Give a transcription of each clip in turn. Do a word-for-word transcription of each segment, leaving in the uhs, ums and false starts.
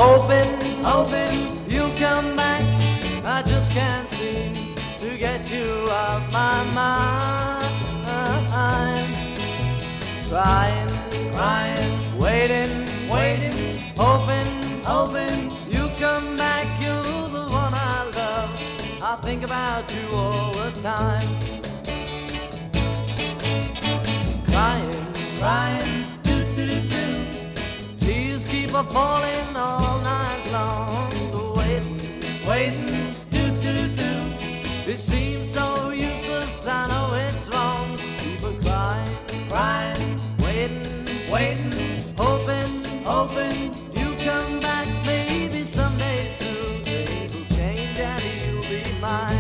hoping, hoping you'll come back. I just can't seem to get you off my mind. Crying, crying, waiting, waiting, hoping, hoping you come back. You're the one I love. I think about you all the time. Crying, crying, do do do do. Tears keep a falling all night long. Waiting, waiting, do do do. It seems so useless. I know it's wrong. People crying, crying, waiting, waiting, hoping, hoping you come back. Maybe someday soon things will change and you'll be mine.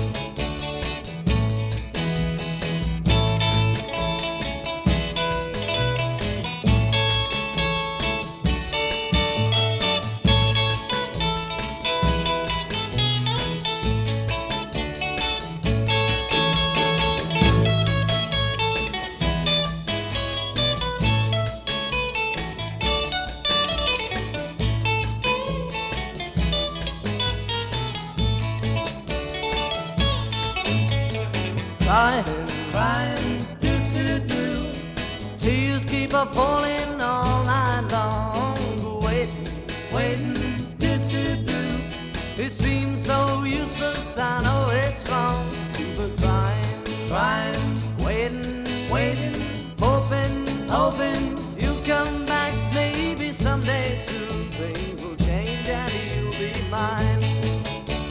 Crying, crying, do do do do. Tears keep a falling all night long. Waiting, waiting, do do do. It seems so useless. I know it's wrong. People crying, crying, waiting, waiting, hoping, hoping you come back. Maybe someday soon things will change and you'll be mine.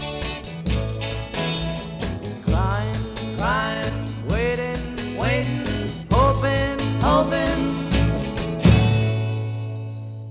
Crying, crying, waiting, waiting.